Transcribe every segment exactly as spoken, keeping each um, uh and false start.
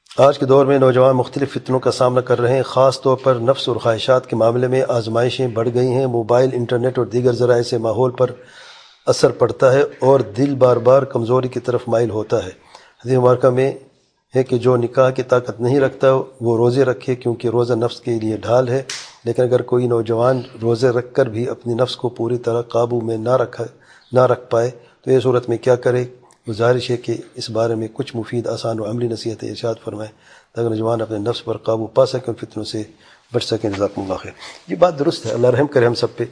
آج کے دور میں نوجوان مختلف فتنوں کا سامنا کر رہے ہیں، خاص طور پر نفس اور خواہشات کے معاملے میں آزمائشیں بڑھ گئی ہیں۔ موبائل، انٹرنیٹ اور دیگر ذرائع سے ماحول پر اثر پڑتا ہے اور دل بار بار کمزوری کی طرف مائل ہوتا ہے۔ حدیث مبارکہ میں ہے کہ جو نکاح کی طاقت نہیں رکھتا وہ روزے رکھے، کیونکہ روزہ نفس کے لیے ڈھال ہے۔ لیکن اگر کوئی نوجوان روزے رکھ کر بھی اپنی نفس کو پوری طرح قابو میں نہ رکھ نہ رکھ پائے تو یہ صورت میں کیا کرے؟ گزارش ہے کہ اس بارے میں کچھ مفید، آسان و عملی نصیحت ارشاد فرمائیں تاکہ نوجوان اپنے نفس پر قابو پا سکیں اور فتنوں سے بچ سکیں۔ جزاکم اللہ خیر۔ یہ بات درست ہے، اللہ رحم کرے ہم سب پہ۔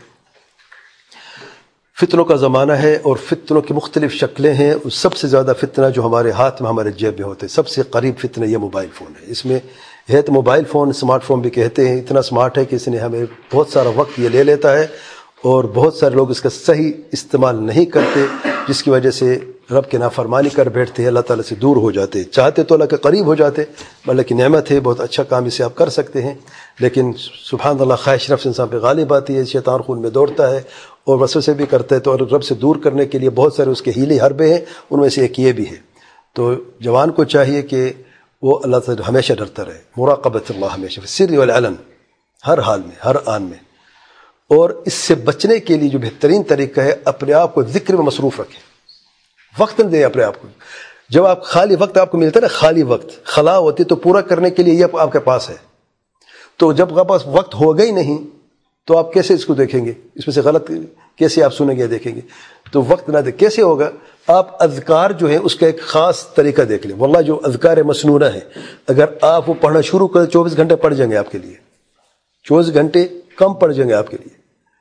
فتنوں کا زمانہ ہے اور فتنوں کی مختلف شکلیں ہیں۔ سب سے زیادہ فتنہ جو ہمارے ہاتھ میں، ہمارے جیب میں ہوتے ہیں، سب سے قریب فتنہ یہ موبائل فون ہے۔ اس میں ہے تو موبائل فون، اسمارٹ فون بھی کہتے ہیں، اتنا اسمارٹ ہے کہ اس نے ہمیں بہت سارا وقت یہ لے لیتا ہے اور بہت سارے لوگ اس کا صحیح استعمال نہیں کرتے، جس کی وجہ سے رب کے نافرمانی کر بیٹھتے ہیں، اللہ تعالیٰ سے دور ہو جاتے ہیں۔ چاہتے تو اللہ کے قریب ہو جاتے، اللہ کی نعمت ہے، بہت اچھا کام اسے آپ کر سکتے ہیں، لیکن سبحان اللہ خواہش نفس انسان پہ غالب آتی ہے، شیطان خون میں دوڑتا ہے اور وسوسے بھی کرتا ہے، تو رب سے دور کرنے کے لیے بہت سارے اس کے ہیلے حربے ہیں، ان میں سے ایک یہ بھی ہے۔ تو جوان کو چاہیے کہ وہ اللہ سے ہمیشہ ڈرتا رہے، مراقبت اللہ ہمیشہ، سر والعلن، ہر حال میں، ہر آن میں۔ اور اس سے بچنے کے لیے جو بہترین طریقہ ہے، اپنے آپ کو ذکر میں مصروف رکھیں، وقت نہ دیں اپنے آپ کو۔ جب آپ خالی وقت آپ کو ملتا ہے نا، خالی وقت خلا ہوتی تو پورا کرنے کے لیے یہ آپ کے پاس ہے، تو جب آپ پاس وقت ہوگا ہی نہیں تو آپ کیسے اس کو دیکھیں گے؟ اس میں سے غلط کیسے آپ سنیں گے، دیکھیں گے؟ تو وقت نہ دیں، کیسے ہوگا؟ آپ اذکار جو ہے اس کا ایک خاص طریقہ دیکھ لیں۔ واللہ جو اذکار مسنونہ ہے، اگر آپ وہ پڑھنا شروع کریں چوبیس گھنٹے پڑھ جائیں گے آپ کے لیے، چوبیس گھنٹے کم پڑھ جائیں گے آپ کے لیے۔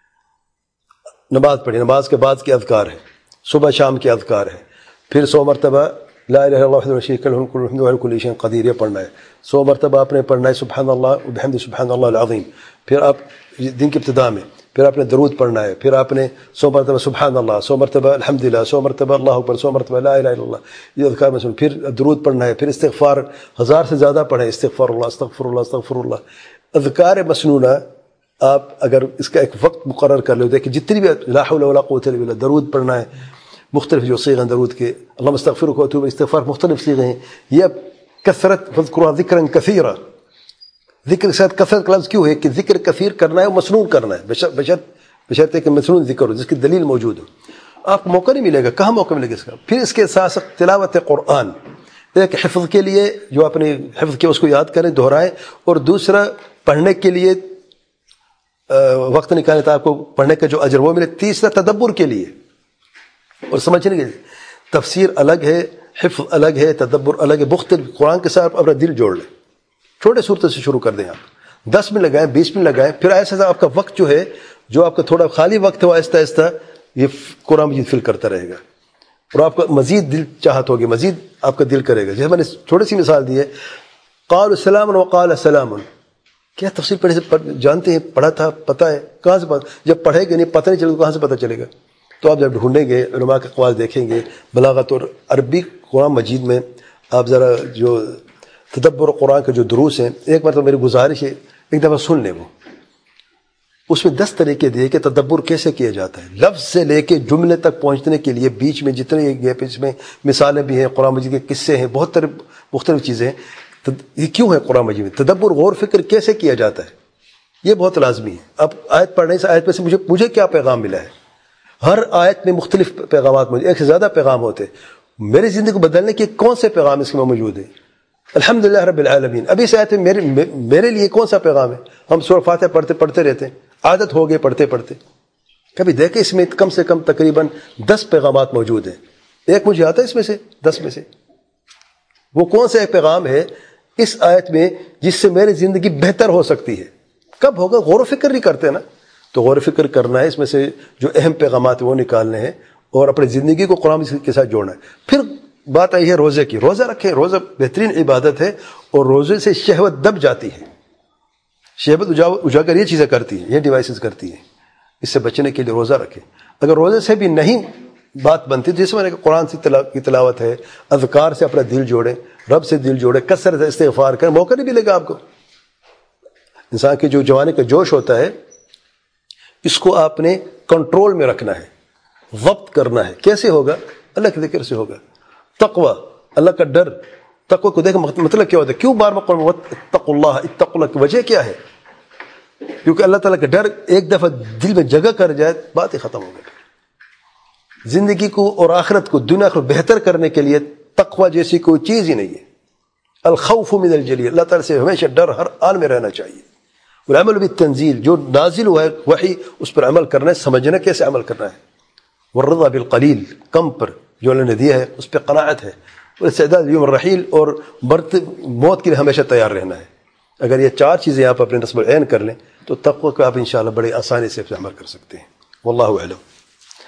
نماز پڑھیں، نماز کے بعد کے اذکار ہے، صبح شام کے اذکار ہے، پھر سو مرتبہ لا الہ الا اللہ وحدہ لا شریک لہ لہ الملک وله كل شيء قدیر یہ پڑھنا ہے، سو مرتبہ آپ نے پڑھنا ہے سبحان اللہ وبحمدہ سبحان اللہ العظیم۔ پھر آپ دن کی ابتدا میں پھر آپ نے درود پڑھنا ہے، پھر آپ نے سو مرتبہ سبحان اللہ، سو مرتبہ الحمدللہ، سو مرتبہ اللہ اکبر، سو مرتبہ لا الہ الا اللہ، یہ اذکار میں سن، پھر درود پڑھنا ہے، پھر استغفار ہزار سے زیادہ پڑھیں، استغفار اللہ استغفر اللہ استغفر اللہ۔ اذکار مسنونہ آپ اگر اس کا ایک وقت مقرر کر لو، دیکھیں جتنی بھی لا حول ولا قوت الا باللہ، درود پڑھنا ہے، مختلف جو صیغہ درود کے، اللہم استغفرک واتوب، استغفار مختلف صیغے ہیں، یہ اب کثرت فذکروا ذکرا کثیرا، ذکر کے ساتھ کثرت کا لفظ کیوں ہے کہ ذکر کثیر کرنا ہے، مسنون کرنا ہے، بشرط بشرط کہ مسنون ذکر ہو جس کی دلیل موجود ہو۔ آپ کو موقع نہیں ملے گا، کہاں موقع ملے گا اس کا؟ پھر اس کے ساتھ ساتھ تلاوت قرآن، ایک حفظ کے لیے جو آپ نے حفظ کیا اس کو یاد کریں، دہرائیں، اور دوسرا پڑھنے کے لیے وقت نکالیں تو آپ کو پڑھنے کا جو اجر وہ ملے، تیسرا تدبر کے لیے اور سمجھنے کے لیے۔ تفسیر الگ ہے، حفظ الگ ہے، تدبر الگ ہے، مختلف قرآن کے ساتھ اپنا دل جوڑ لیں، چھوٹے صورتوں سے شروع کر دیں، آپ دس منٹ لگائیں، بیس منٹ لگائیں، پھر ایسا ایسا آپ کا وقت جو ہے، جو آپ کا تھوڑا خالی وقت ہے وہ آہستہ آہستہ یہ قرآن مجید فل کرتا رہے گا اور آپ کا مزید دل چاہت ہوگی، مزید آپ کا دل کرے گا۔ جیسے میں نے چھوٹی سی مثال دی ہے، قال سلام وقال سلام، کیا تفسیر پڑھنے سے جانتے ہیں، پڑھا تھا، پتہ ہے، کہاں سے پتہ؟ جب پڑھے گے نہیں، پتہ نہیں چلے گا، کہاں سے پتہ چلے گا؟ تو آپ جب ڈھونڈیں گے، علماء کے اقوال دیکھیں گے، بلاغت اور عربی قرآن مجید میں آپ ذرا جو تدبر قرآن کے جو دروس ہیں، ایک بار تو میری گزارش ہے ایک دفعہ سن لیں، وہ اس میں دس طریقے دیے کہ تدبر کیسے کیا جاتا ہے، لفظ سے لے کے جملے تک پہنچنے کے لیے، بیچ میں جتنے گیپ، اس میں مثالیں بھی ہیں، قرآن مجید کے قصے ہیں، بہت طرح مختلف چیزیں ہیں۔ یہ کیوں ہے قرآن مجید میں؟ تدبر، غور فکر کیسے کیا جاتا ہے، یہ بہت لازمی ہے۔ اب آیت پڑھنے سے آیت میں سے مجھے مجھے کیا پیغام ملا ہے؟ ہر آیت میں مختلف پیغامات موجود، ایک سے زیادہ پیغام ہوتے ہیں، میری زندگی کو بدلنے کے کون سے پیغام اس میں موجود ہیں؟ الحمدللہ رب العالمین، ابھی اس آیت میں میرے میرے لیے کون سا پیغام ہے؟ ہم سورہ فاتحہ پڑھتے پڑھتے رہتے ہیں، عادت ہو گئے پڑھتے پڑھتے، کبھی دیکھیں اس میں کم سے کم تقریباً دس پیغامات موجود ہیں، ایک مجھے آتا ہے اس میں سے، دس میں سے وہ کون سا ایک پیغام ہے اس آیت میں جس سے میری زندگی بہتر ہو سکتی ہے؟ کب ہوگا؟ غور و فکر نہیں کرتے نا، تو غور و فکر کرنا ہے، اس میں سے جو اہم پیغامات ہیں وہ نکالنے ہیں اور اپنی زندگی کو قرآن کے ساتھ جوڑنا ہے۔ پھر بات آئی ہے روزے کی، روزہ رکھیں، روزہ بہترین عبادت ہے اور روزے سے شہوت دب جاتی ہے، شہوت اجاگر یہ چیزیں کرتی ہیں، یہ ڈیوائسز کرتی ہیں، اس سے بچنے کے لیے روزہ رکھیں۔ اگر روزے سے بھی نہیں بات بنتی، جیسے میں نے کہا قرآن کی تلاوت ہے، اذکار سے اپنا دل جوڑیں، رب سے دل جوڑیں، کثرت سے استغفار کریں، موقع نہیں ملے گا آپ کو۔ انسان کے جو جوانی کا جوش ہوتا ہے اس کو آپ نے کنٹرول میں رکھنا ہے، ضبط کرنا ہے۔ کیسے ہوگا؟ اللہ کے ذکر سے ہوگا، تقوی، اللہ کا ڈر، تقوی کو دیکھ مطلب کیا ہوتا ہے، کیوں بار بار اتقوا اللہ اتقوا اللہ کی وجہ کیا ہے؟ کیونکہ اللہ تعالیٰ کا ڈر ایک دفعہ دل میں جگہ کر جائے بات ہی ختم ہو گئی. زندگی کو اور آخرت کو دنیا کو بہتر کرنے کے لیے تقوی جیسی کوئی چیز ہی نہیں ہے. الخوف من الجلیل، اللہ تعالیٰ سے ہمیشہ ڈر ہر آن میں رہنا چاہیے. والعمل بالتنزیل، جو نازل ہوا ہے وحی اس پر عمل کرنا ہے، سمجھنا کیسے عمل کرنا ہے. والرضا بالقلیل، کم پر جو اللہ نے دیا ہے اس پہ قناعت ہے. والاستعداد لیوم الرحیل، اور برت موت کے لیے ہمیشہ تیار رہنا ہے. اگر یہ چار چیزیں آپ اپنے نصب العین کر لیں تو تقوی کو آپ انشاءاللہ بڑی آسانی سے عمل کر سکتے ہیں. واللہ اعلم.